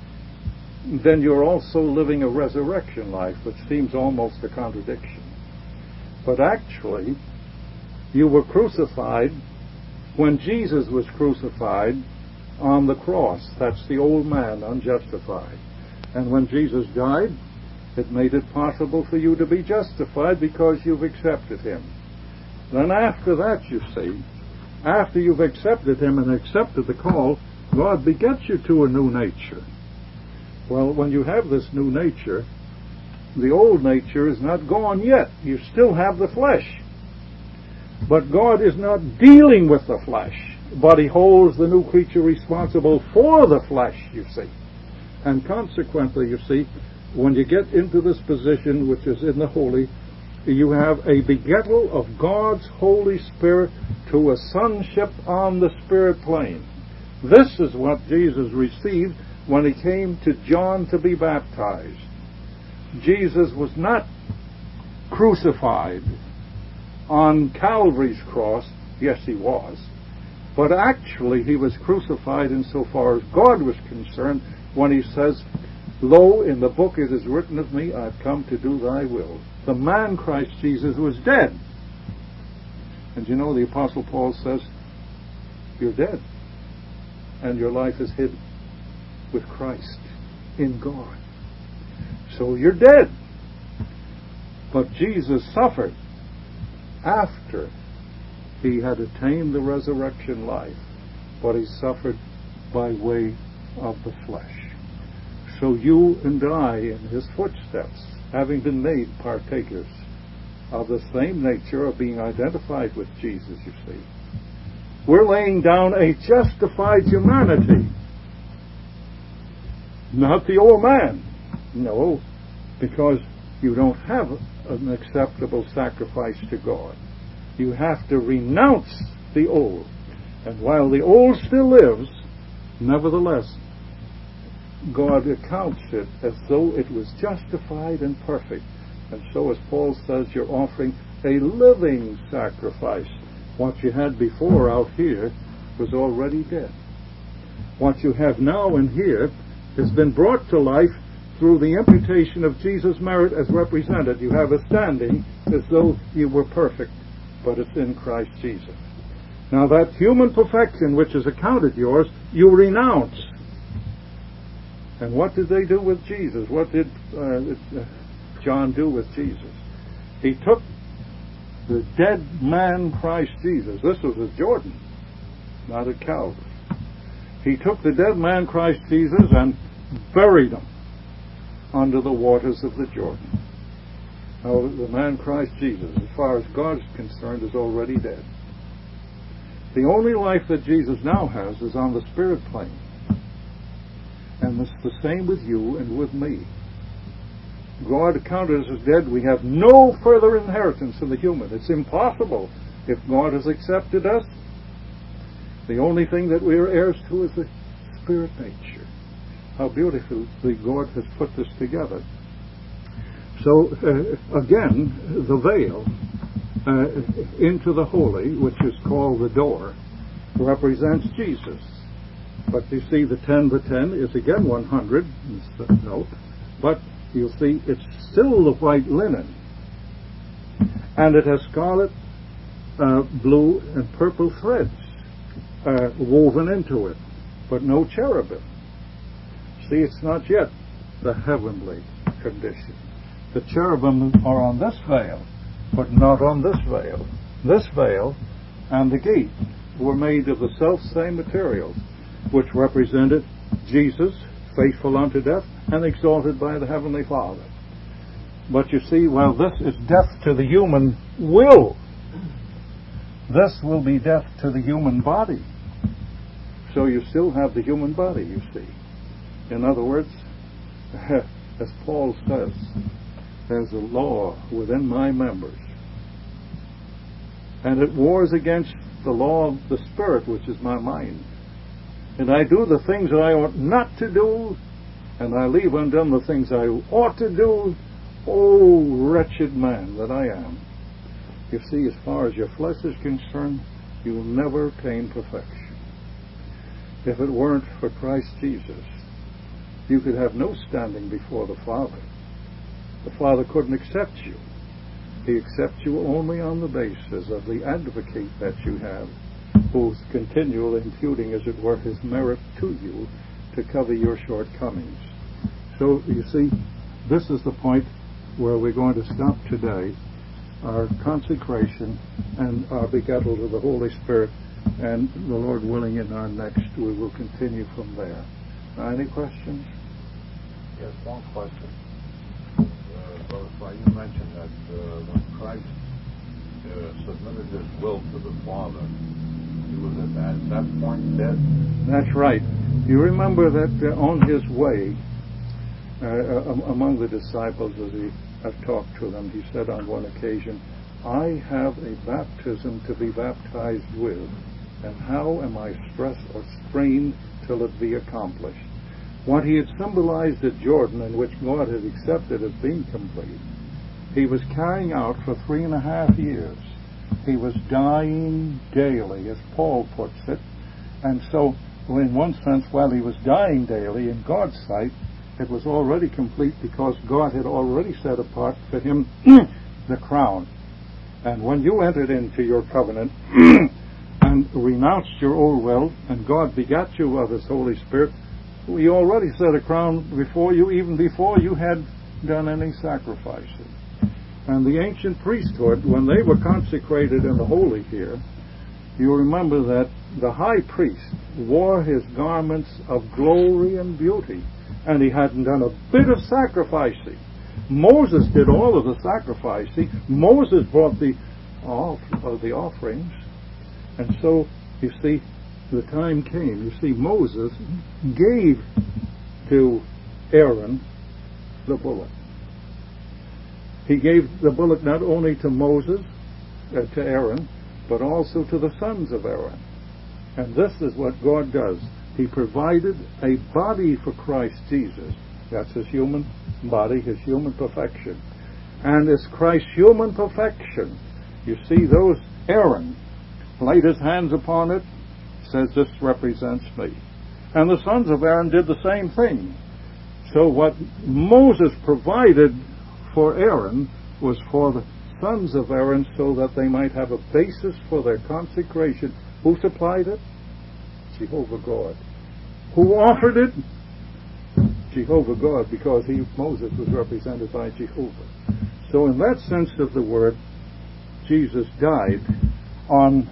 then you're also living a resurrection life, which seems almost a contradiction. But actually, you were crucified when Jesus was crucified on the cross. That's the old man, unjustified. And when Jesus died, it made it possible for you to be justified because you've accepted him. Then after that, you see, after you've accepted him and accepted the call, God begets you to a new nature. Well, when you have this new nature, the old nature is not gone yet. You still have the flesh. But God is not dealing with the flesh, but he holds the new creature responsible for the flesh, you see. And consequently, you see, when you get into this position, which is in the holy, you have a begettal of God's Holy Spirit to a sonship on the spirit plane. This is what Jesus received when he came to John to be baptized. Jesus was not crucified on Calvary's cross. Yes, he was. But actually he was crucified insofar as God was concerned when he says, "Lo, in the book it is written of me, I've come to do thy will." The man Christ Jesus was dead. And you know, the Apostle Paul says, you're dead. And your life is hid with Christ in God. So you're dead. But Jesus suffered after he had attained the resurrection life. But he suffered by way of the flesh. So you and I, in his footsteps, having been made partakers of the same nature of being identified with Jesus, you see, we're laying down a justified humanity. Not the old man. No, because you don't have an acceptable sacrifice to God. You have to renounce the old. And while the old still lives, nevertheless, God accounts it as though it was justified and perfect. And so, as Paul says, you're offering a living sacrifice. What you had before out here was already dead. What you have now in here has been brought to life through the imputation of Jesus' merit as represented. You have a standing as though you were perfect, but it's in Christ Jesus. Now that human perfection which is accounted yours, you renounce. And what did they do with Jesus? What did John do with Jesus? He took the dead man Christ Jesus. This was at Jordan, not at Calvary. He took the dead man Christ Jesus and buried him under the waters of the Jordan. Now, the man Christ Jesus, as far as God is concerned, is already dead. The only life that Jesus now has is on the spirit plane. And it's the same with you and with me. God accounted us as dead. We have no further inheritance in the human. It's impossible. If God has accepted us, the only thing that we are heirs to is the spirit nature. How beautifully God has put this together. So, again, the veil into the holy, which is called the door, represents Jesus. But you see, the 10 is again 100, note, but you'll see it's still the white linen. And it has scarlet, blue, and purple threads woven into it, but no cherubim. See, it's not yet the heavenly condition. The cherubim are on this veil, but not on this veil. This veil and the gate were made of the self-same materials, which represented Jesus, faithful unto death, and exalted by the Heavenly Father. But you see, while this is death to the human will, this will be death to the human body. So you still have the human body, you see. In other words, as Paul says, there's a law within my members, and it wars against the law of the Spirit, which is my mind. And I do the things that I ought not to do, and I leave undone the things I ought to do. Oh, wretched man that I am. You see, as far as your flesh is concerned, you will never attain perfection. If it weren't for Christ Jesus, you could have no standing before the Father. The Father couldn't accept you. He accepts you only on the basis of the advocate that you have, who's continually imputing, as it were, his merit to you to cover your shortcomings. So, you see, this is the point where we're going to stop today, our consecration and our begettal to the Holy Spirit, and the Lord willing, in our next, we will continue from there. Any questions? Yes, one question. Brother Fry, you mentioned that when Christ submitted his will to the Father, he was at that point dead? That's right. You remember that on his way among the disciples as he have talked to them. He said on one occasion, I have a baptism to be baptized with, and how am I stressed or strained till it be accomplished? What he had symbolized at Jordan, and which God had accepted as being complete, he was carrying out for 3.5 years. He was dying daily, as Paul puts it. And so, in one sense, while he was dying daily, in God's sight, it was already complete because God had already set apart for him the crown. And when you entered into your covenant and renounced your old will, and God begat you of his Holy Spirit, he already set a crown before you, even before you had done any sacrificing. And the ancient priesthood, when they were consecrated in the holy here, you remember that the high priest wore his garments of glory and beauty, and he hadn't done a bit of sacrificing. Moses did all of the sacrificing. Moses brought the offerings. And so, you see, the time came. You see, Moses gave to Aaron the bullock. He gave the bullock not only to Moses, to Aaron, but also to the sons of Aaron. And this is what God does. He provided a body for Christ Jesus. That's his human body, his human perfection. And it's Christ's human perfection. You see, those Aaron laid his hands upon it, says this represents me. And the sons of Aaron did the same thing. So what Moses provided for Aaron was for the sons of Aaron, so that they might have a basis for their consecration. Who supplied it? Jehovah God. Who offered it? Jehovah God, because Moses was represented by Jehovah. So in that sense of the word, Jesus died on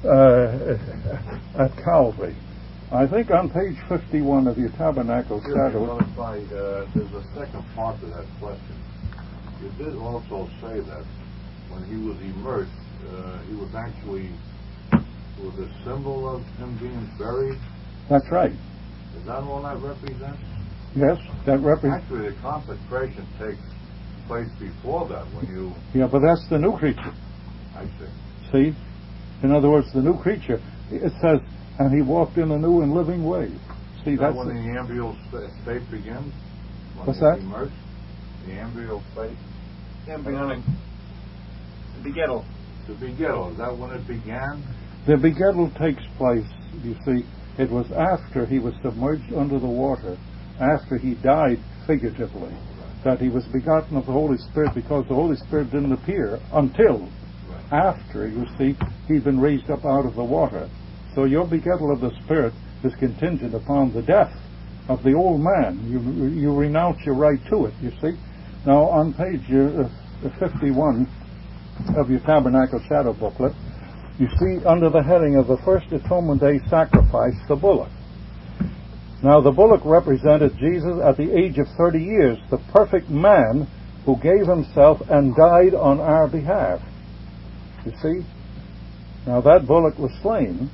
at Calvary. I think on page 51 of your Tabernacle Shadow. There's a second part to that question. You did also say that when he was immersed, he was actually a symbol of him being buried. That's right. Is that all that represents? Yes, that represents. Actually, the consecration takes place before that when you. Yeah, but that's the new creature. I see. See? In other words, the new creature. It says, and he walked in a new and living way. See, that's when the embryo state begins? What's that? Immersed? The embryo state? Embryonic. The begettal. The begettal. Is that when it began? The begettal takes place, you see. It was after he was submerged under the water, after he died figuratively, that he was begotten of the Holy Spirit, because the Holy Spirit didn't appear until after, you see, he'd been raised up out of the water. So your begettal of the Spirit is contingent upon the death of the old man. You renounce your right to it, you see. Now, on page 51 of your Tabernacle Shadow booklet, you see under the heading of the first Atonement Day sacrifice, the bullock. Now, the bullock represented Jesus at the age of 30 years, the perfect man who gave himself and died on our behalf. You see? Now, that bullock was slain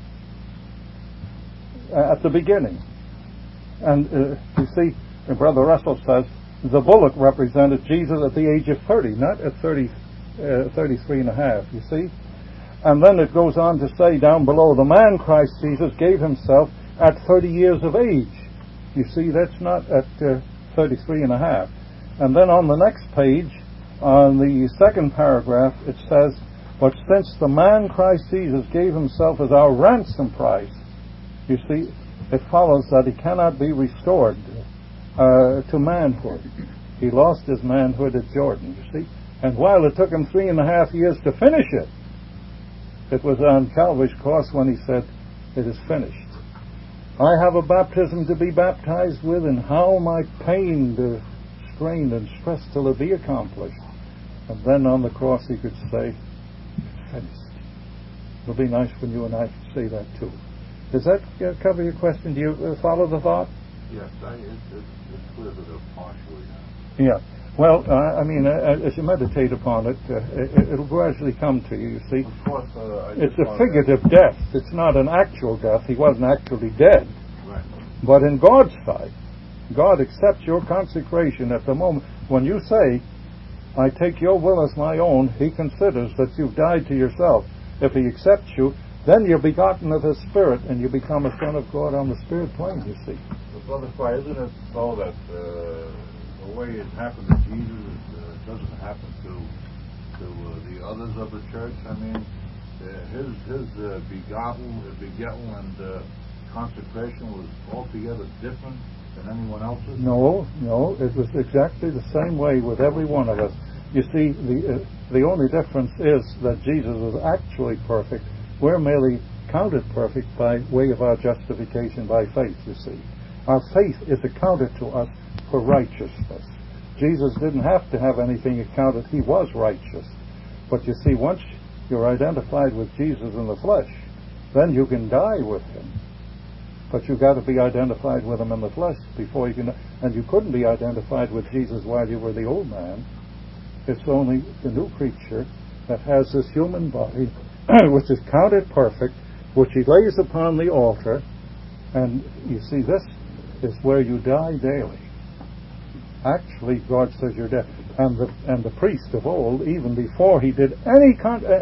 at the beginning. And you see, Brother Russell says, the bullock represented Jesus at the age of 30, not at 33 and a half, you see? And then it goes on to say down below, the man Christ Jesus gave himself at 30 years of age. You see, that's not at 33 and a half. And then on the next page, on the second paragraph, it says, but since the man Christ Jesus gave himself as our ransom price, you see, it follows that he cannot be restored to manhood. He lost his manhood at Jordan, you see. And while it took him 3.5 years to finish it, it was on Calvary's cross when he said, it is finished. I have a baptism to be baptized with, and how am I pained, strained, and stressed till it be accomplished. And then on the cross he could say, it's finished. It'll be nice when you and I can say that too. Does that cover your question? Do you follow the thought? Yes, it's clear that it's partially. Yeah. Well, I mean, as you meditate upon it, it'll gradually come to you, you see. Of course, it's a figurative death. It's not an actual death. He wasn't actually dead. Right. But in God's sight, God accepts your consecration at the moment. When you say, I take your will as my own, he considers that you've died to yourself. If he accepts you, then you're begotten of his Spirit, and you become a son of God on the Spirit plane, you see. But Brother Fry, isn't it so that the way it happened to Jesus doesn't happen to the others of the church? I mean, his begettal and consecration was altogether different than anyone else's? No, it was exactly the same way with every one of us. You see, the only difference is that Jesus was actually perfect. We're merely counted perfect by way of our justification by faith, you see. Our faith is accounted to us for righteousness. Jesus didn't have to have anything accounted. He was righteous. But you see, once you're identified with Jesus in the flesh, then you can die with him. But you've got to be identified with him in the flesh before you can. And you couldn't be identified with Jesus while you were the old man. It's only the new creature that has this human body, which is counted perfect, which he lays upon the altar. And you see, this is where you die daily. Actually, God says you're dead. And the priest of old, even before he did any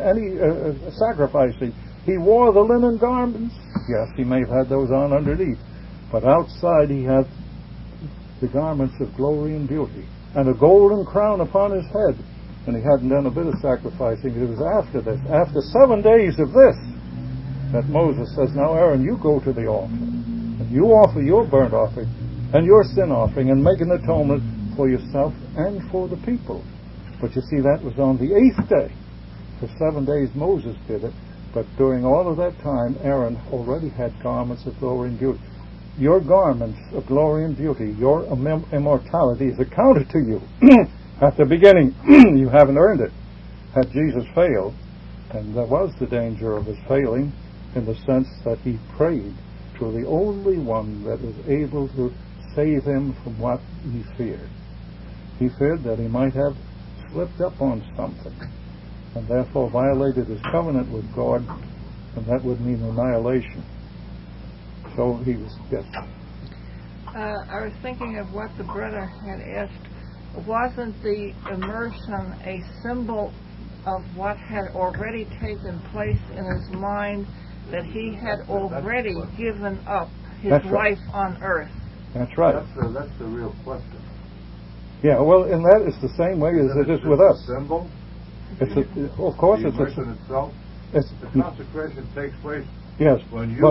sacrificing, he wore the linen garments. Yes, he may have had those on underneath, but outside he had the garments of glory and beauty, and a golden crown upon his head. And he hadn't done a bit of sacrificing. It was after this, after 7 days of this, that Moses says, now Aaron, you go to the altar, and you offer your burnt offering and your sin offering, and make an atonement for yourself and for the people. But you see, that was on the 8th day. For 7 days Moses did it, but during all of that time, Aaron already had garments of glory and beauty. Your garments of glory and beauty, your immortality is accounted to you. At the beginning, you haven't earned it. Had Jesus failed, and there was the danger of his failing, in the sense that he prayed to the only one that was able to save him from what he feared. He feared that he might have slipped up on something, and therefore violated his covenant with God, and that would mean annihilation. So he was dead. I was thinking of what the brother had asked. Wasn't the immersion a symbol of what had already taken place in his mind, that he had already given up his life on earth? That's right. That's the real question. Yeah, well, and that is the same way as it is with us. Symbol? Of course, the it's immersion itself. The consecration takes place. Yes, when you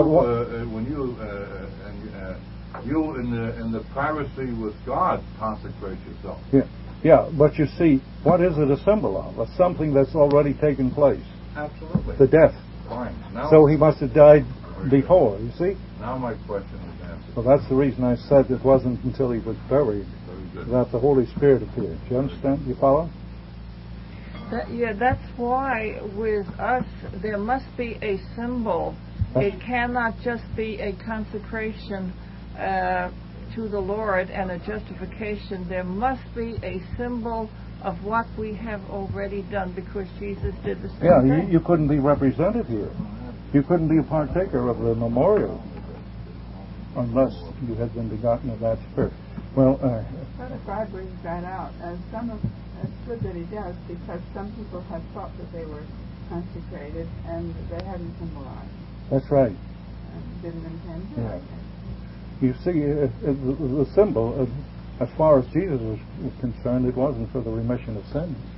in the privacy with God consecrate yourself. Yeah, but you see, what is it a symbol of? Of something that's already taken place. Absolutely. The death. Fine. Now, so he must have died before, you see? Now my question is answered. Well, that's the reason I said it wasn't until he was buried that the Holy Spirit appeared. Do you understand? You follow? That's why with us there must be a symbol. It cannot just be a consecration to the Lord and a justification. There must be a symbol of what we have already done, because Jesus did the same thing. You couldn't be represented here. You couldn't be a partaker of the memorial unless you had been begotten of that Spirit. Well, Brother Fry brings that out, and it's good that he does, because some people have thought that they were consecrated and they hadn't symbolized. That's right. And didn't intend to. Yeah. You see, the symbol, as far as Jesus was concerned, it wasn't for the remission of sins.